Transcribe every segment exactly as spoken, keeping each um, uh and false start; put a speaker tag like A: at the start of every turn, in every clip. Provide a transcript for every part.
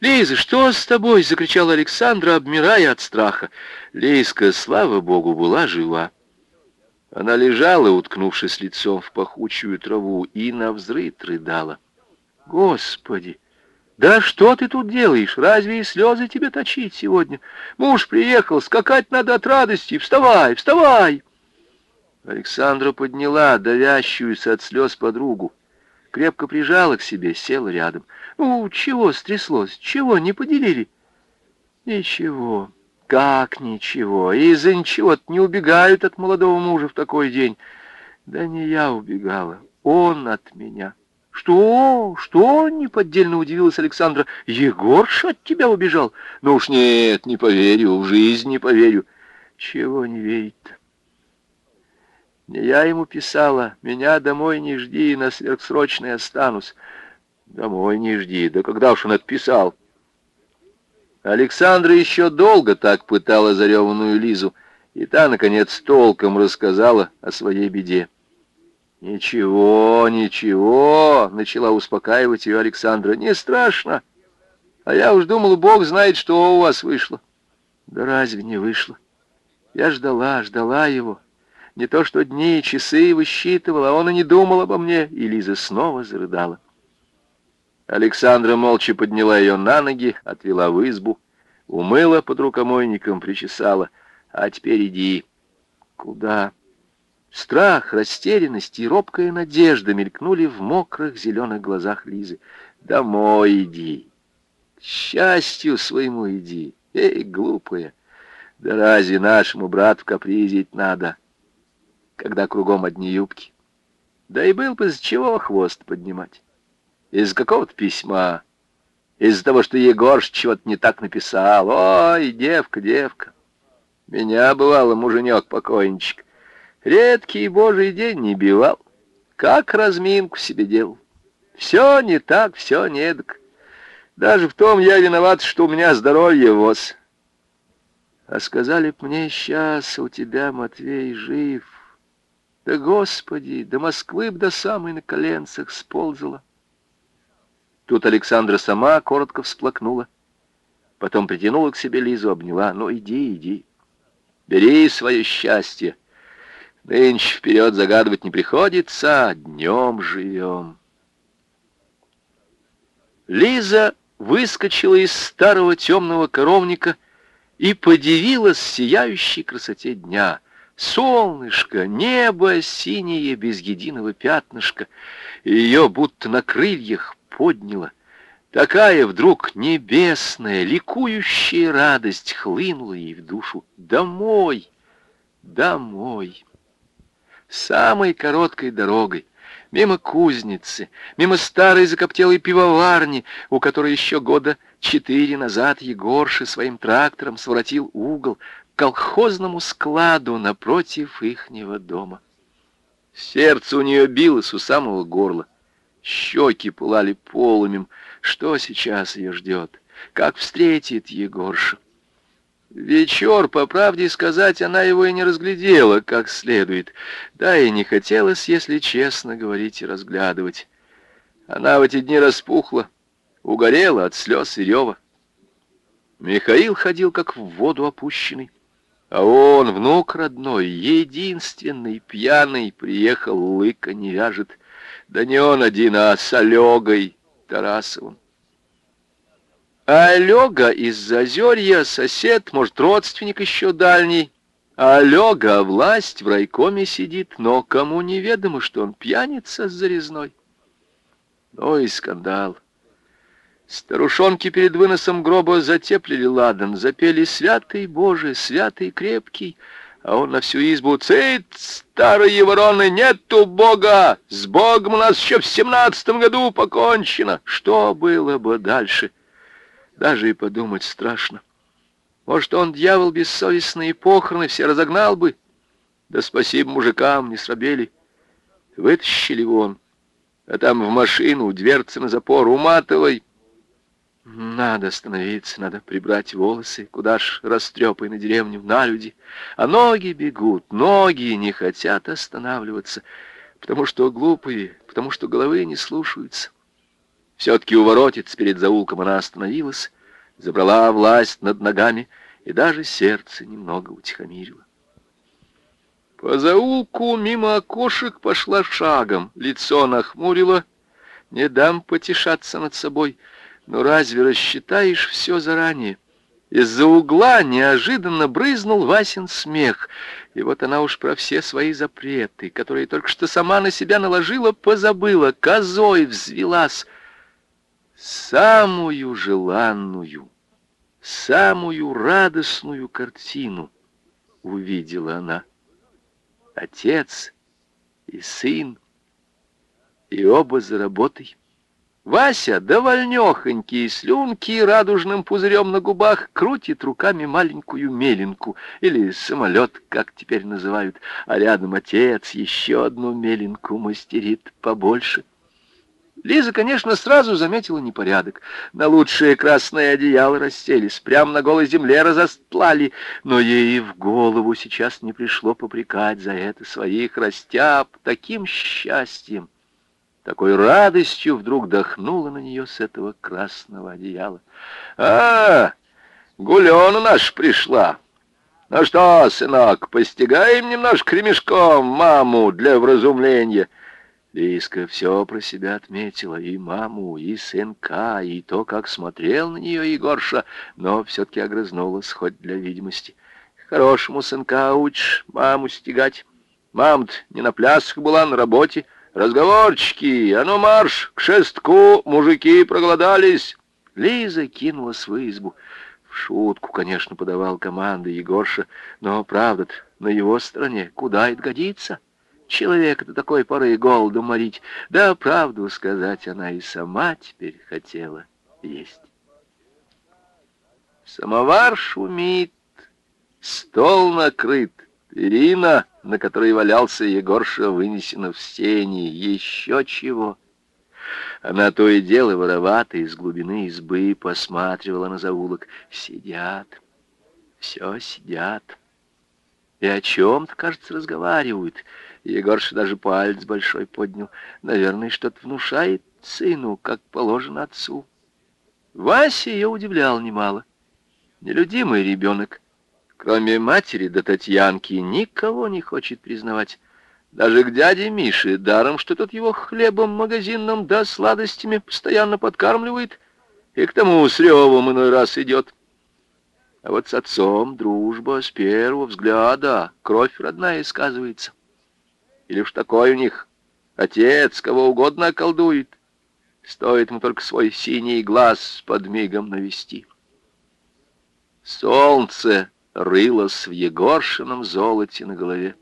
A: «Лиза, что с тобой?» — закричала Александра, обмирая от страха. Лизка, слава богу, была жива. Она лежала, уткнувшись лицом в пахучую траву, и навзрыд рыдала. «Господи! Да что ты тут делаешь? Разве и слезы тебе точить сегодня? Муж приехал, скакать надо от радости. Вставай, вставай!» Александра подняла давящуюся от слез подругу, крепко прижала к себе, села рядом. «Ну, чего стряслось? Чего не поделили?» «Ничего. Как ничего? Из-за ничего не убегают от молодого мужа в такой день. Да не я убегала, он от меня». «Что? Что?» — неподдельно удивилась Александра. «Егорша от тебя убежал?» «Ну уж нет, не поверю, в жизнь не поверю». «Чего не верить-то? Не я ему писала, меня домой не жди, на сверхсрочный останусь». «Домой не жди, да когда уж он отписал?» Александра еще долго так пытала зареванную Лизу, и та, наконец, толком рассказала о своей беде. «Ничего, ничего», — начала успокаивать ее Александра, — «не страшно. А я уж думала, Бог знает, что у вас вышло». «Да разве не вышло? Я ждала, ждала его. Не то что дни, часы высчитывала, а он и не думал обо мне». И Лиза снова зарыдала. Александра молча подняла ее на ноги, отвела в избу, умыла под рукомойником, причесала. «А теперь иди». «Куда?» Страх, растерянность и робкая надежда мелькнули в мокрых зеленых глазах Лизы. «Домой иди, к счастью своему иди. Эй, глупая, да разве нашему брату капризить надо, когда кругом одни юбки? Да и был бы с чего хвост поднимать. Из-за какого-то письма, из-за того, что Егорш чего-то не так написал. Ой, девка, девка, меня, бывало, муженек-покойничек редкий божий день не бивал, как разминку себе делал. Все не так, все не эдак. Даже в том я виноват, что у меня здоровье воз. А сказали б мне, сейчас у тебя, Матвей, жив. Да, Господи, до Москвы б до самой на коленцах сползала». Тут Александра сама коротко всплакнула, потом притянула к себе Лизу, обняла. «Ну, иди, иди, бери свое счастье. Нынче вперед загадывать не приходится, днем живем». Лиза выскочила из старого темного коровника и подивилась сияющей красоте дня. Солнышко, небо синее, без единого пятнышка, ее будто на крыльях подняло. Такая вдруг небесная, ликующая радость хлынула ей в душу. Домой, домой. Самой короткой дорогой, мимо кузницы, мимо старой закоптелой пивоварни, у которой еще года четыре назад Егорша своим трактором своротил угол, к колхозному складу напротив ихнего дома. Сердце у нее билось у самого горла, щеки пылали полымем. Что сейчас ее ждет? Как встретит Егорша? Вечер, по правде сказать, она его и не разглядела как следует. Да и не хотелось, если честно говорить, и разглядывать. Она в эти дни распухла, угорела от слез и рева. Михаил ходил как в воду опущенный. А он, внук родной, единственный, пьяный, приехал, лыка не вяжет. Да не он один, а с Алёгой Тарасовым. А Алёга из-за озерья, сосед, может, родственник еще дальний. А Алёга власть в райкоме сидит, но кому неведомо, что он пьяница с зарезной. Ой, скандал. Старушонки перед выносом гроба затеплили ладан, запели «Святый Боже, святый крепкий», а он на всю избу: «Цыц, старые вороны, нету Бога! С Богом у нас еще в семнадцатом году покончено!» Что было бы дальше? Даже и подумать страшно. Может, он, дьявол бессовестный, и похороны все разогнал бы? Да спасибо мужикам, не срабели. Вытащили вон, а там в машину, дверцы на запор, уматывай. Надо остановиться, надо прибрать волосы, куда ж растрепай на деревню, на люди. А ноги бегут, ноги не хотят останавливаться, потому что глупые, потому что головы не слушаются. Все-таки у воротец перед заулком она остановилась, забрала власть над ногами, и даже сердце немного утихомирило. По заулку мимо окошек пошла шагом, лицо нахмурило. Не дам потешаться над собой, но разве рассчитаешь все заранее? Из-за угла неожиданно брызнул Васин смех, и вот она уж про все свои запреты, которые только что сама на себя наложила, позабыла, козой взвелась. Самую желанную, самую радостную картину увидела она. Отец и сын, и оба за работой. Вася, довольнёхонький, слюнки радужным пузырем на губах, крутит руками маленькую меленку, или самолет, как теперь называют, а рядом отец еще одну меленку мастерит побольше. Лиза, конечно, сразу заметила непорядок. На лучшее красное одеяло расселись, прямо на голой земле разостлали, но ей в голову сейчас не пришло попрекать за это своих растяб таким счастьем. Такой радостью вдруг дохнуло на нее с этого красного одеяла. «А, Гулёна наша пришла! Ну что, сынок, постигаем немножко ремешком маму для вразумления». Лизка все про себя отметила, и маму, и сынка, и то, как смотрел на нее Егорша, но все-таки огрызнулась, хоть для видимости. «Хорошему сынка учишь маму стегать. Мама-то не на плясах была, на работе. Разговорчики, а ну марш, к шестку, мужики проголодались». Лиза кинулась в избу. В шутку, конечно, подавал команды Егорша, но правда-то на его стороне, куда это годится? Человека до такой поры голоду морить. Да, правду сказать, она и сама теперь хотела есть. Самовар шумит, стол накрыт, перина, на которой валялся Егорша, вынесена в сени. Еще чего. Она то и дело воровато из глубины избы посматривала на заулок. Сидят, все сидят. И о чем-то, кажется, разговаривают. Егорша даже палец большой поднял. Наверное, что-то внушает сыну, как положено отцу. Вася ее удивлял немало. Нелюдимый ребенок. Кроме матери да Татьянки, никого не хочет признавать. Даже к дяде Мише, даром, что тот его хлебом магазинным да сладостями постоянно подкармливает, и к тому с ревом иной раз идет. А вот с отцом дружба с первого взгляда, кровь родная сказывается. Или уж такой у них отец кого угодно околдует, стоит ему только свой синий глаз под мигом навести. Солнце рылось в Егоршином золоте на голове.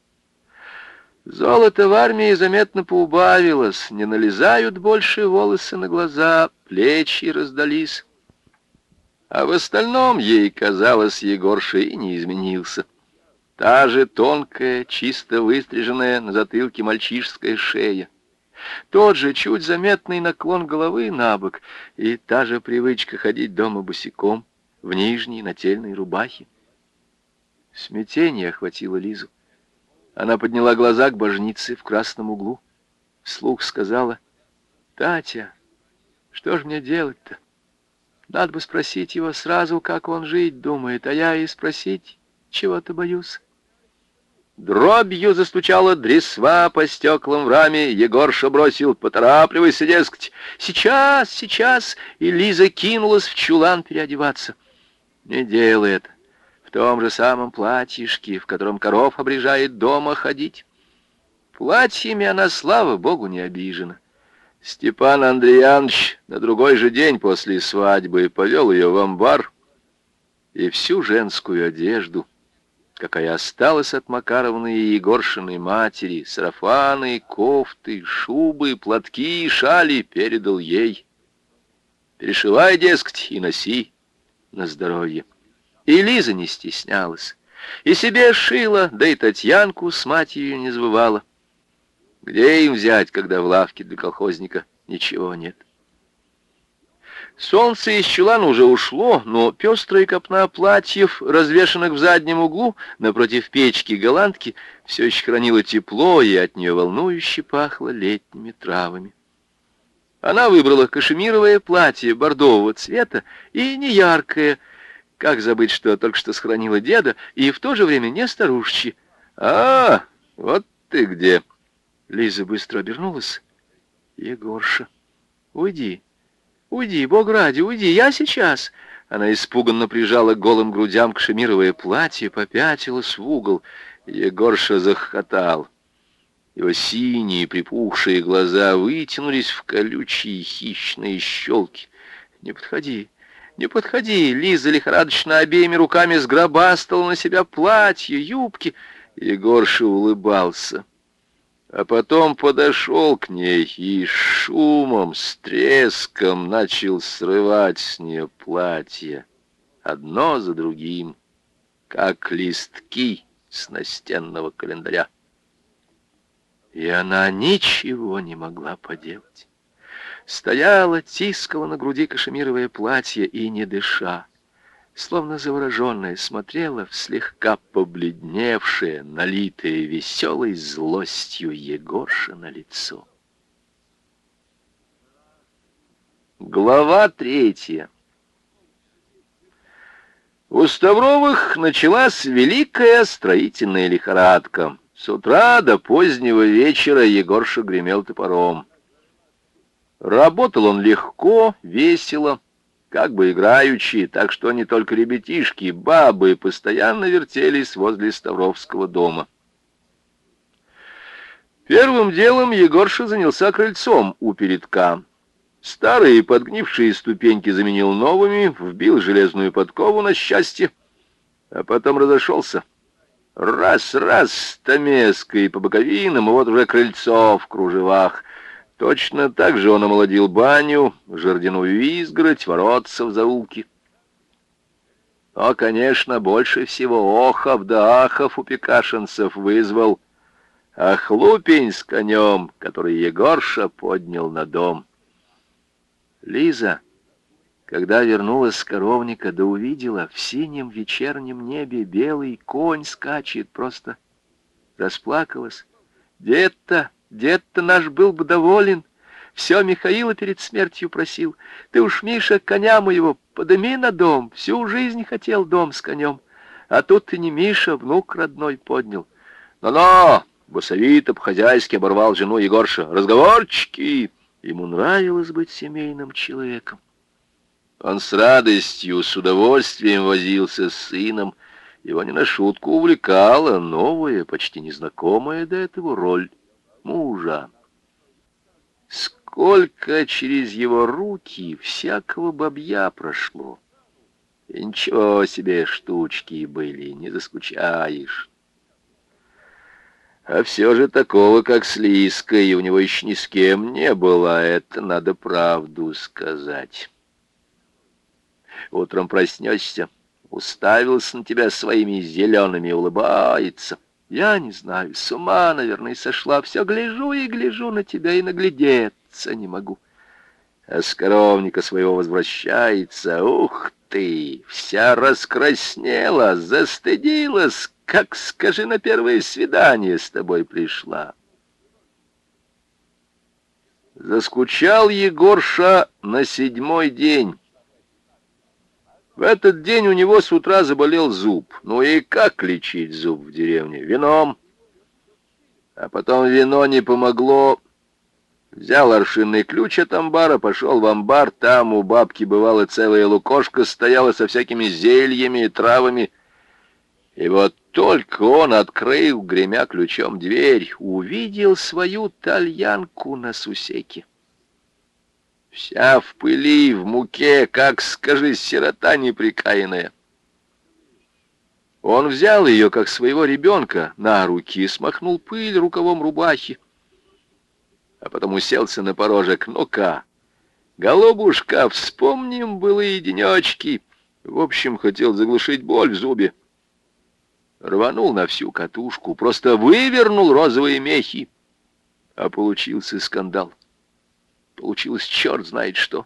A: Золото в армии заметно поубавилось, не налезают больше волосы на глаза, плечи раздались. А в остальном ей казалось, Егорша и не изменился. Та же тонкая, чисто выстриженная на затылке мальчишская шея. Тот же чуть заметный наклон головы на бок и та же привычка ходить дома босиком в нижней нательной рубахе. Смятение охватило Лизу. Она подняла глаза к божнице в красном углу. Вслух сказала: «Татя, что ж мне делать-то? Надо бы спросить его сразу, как он жить думает, а я и спросить чего-то боюсь». Дробью застучала дресва по стеклам в раме. Егорша бросил: «Поторапливайся, дескать». «Сейчас, сейчас!» И Лиза кинулась в чулан переодеваться. «Не делай это. В том же самом платьишке, в котором коров обрежает, дома ходить». Платьями она, слава богу, не обижена. Степан Андреянович на другой же день после свадьбы повел ее в амбар, и всю женскую одежду, какая осталась от Макаровны и Егоршиной матери, сарафаны, кофты, шубы, платки, шали, передал ей. «Перешивай, дескать, и носи на здоровье». И Лиза не стеснялась, и себе шила, да и Татьянку с матерью не забывала. Где им взять, когда в лавке для колхозника ничего нет? Солнце из чулана уже ушло, но пестрая копна платьев, развешанных в заднем углу, напротив печки голландки, все еще хранило тепло, и от нее волнующе пахло летними травами. Она выбрала кашемировое платье бордового цвета и не яркое, как забыть, что только что схоронила деда, и в то же время не старушечье. «А, вот ты где!» Лиза быстро обернулась. «Егорша, уйди, уйди, Бог ради, уйди, я сейчас!» Она испуганно прижала к голым грудям кашемировое платье, попятилась в угол. Егорша захохотал. Его синие припухшие глаза вытянулись в колючие хищные щелки. «Не подходи, не подходи!» Лиза лихорадочно обеими руками сгробастала на себя платье, юбки. Егорша улыбался, а потом подошел к ней и с шумом, с треском начал срывать с нее платье, одно за другим, как листки с настенного календаря. И она ничего не могла поделать. Стояла, тискала на груди кашемировое платье и, не дыша, словно завороженная, смотрела в слегка побледневшее, налитое веселой злостью Егоршино лицо. Глава третья. У Ставровых началась великая строительная лихорадка. С утра до позднего вечера Егорша гремел топором. Работал он легко, весело, как бы играючи, так что не только ребятишки, бабы постоянно вертелись возле Ставровского дома. Первым делом Егорша занялся крыльцом у передка. Старые подгнившие ступеньки заменил новыми, вбил железную подкову на счастье, а потом разошелся. Раз-раз стамеской по боковинам, и вот уже крыльцо в кружевах. Точно так же он омолодил баню, жердяную изгородь, воротца в заулки. Но, конечно, больше всего охов да ахов у пекашинцев вызвал охлупень с конем, который Егорша поднял на дом. Лиза, когда вернулась с коровника, да увидела, в синем вечернем небе белый конь скачет, просто расплакалась. Дед-то, дед-то наш был бы доволен. Все Михаила перед смертью просил. Ты уж, Миша, коня моего подыми на дом. Всю жизнь хотел дом с конем. А тут ты не Миша, внук родной поднял. Но-но, басовито по-хозяйски оборвал жену Егорша. Разговорчики! Ему нравилось быть семейным человеком. Он с радостью, с удовольствием возился с сыном. Его не на шутку увлекала новая, почти незнакомая до этого роль мужа. Сколько через его руки всякого бабья прошло. И ничего себе штучки были, не заскучаешь. А все же такого, как с Лиской, у него еще ни с кем не было, это надо правду сказать. Утром проснешься, уставился на тебя своими зелеными, улыбается. Я не знаю, с ума, наверное, сошла. Все гляжу и гляжу на тебя, и наглядеться не могу. А с коровника своего возвращается. Ух ты! Вся раскраснела, застыдилась, как, скажи, на первое свидание с тобой пришла. Заскучал Егорша на седьмой день. В этот день у него с утра заболел зуб. Ну и как лечить зуб в деревне? Вином. А потом вино не помогло. Взял аршинный ключ от амбара, пошел в амбар. Там у бабки бывала целая лукошка, стояла со всякими зельями и травами. И вот только он открыл, гремя ключом, дверь, увидел свою тальянку на сусеке. Вся в пыли, в муке, как, скажи, сирота неприкаянная. Он взял ее, как своего ребенка, на руки и смахнул пыль рукавом рубахи. А потом уселся на порожек. Ну-ка, голубушка, вспомним былые денечки. В общем, хотел заглушить боль в зубе. Рванул на всю катушку, просто вывернул розовые мехи. А получился скандал. Получилось черт знает что.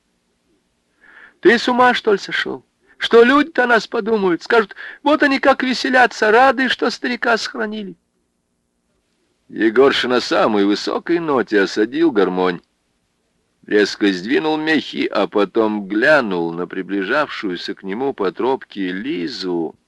A: Ты с ума, что ли, сошел? Что люди-то о нас подумают? Скажут, вот они как веселятся, рады, что старика сохранили. Егорша на самой высокой ноте осадил гармонь. резко сдвинул мехи, а потом глянул на приближавшуюся к нему по тропке Лизу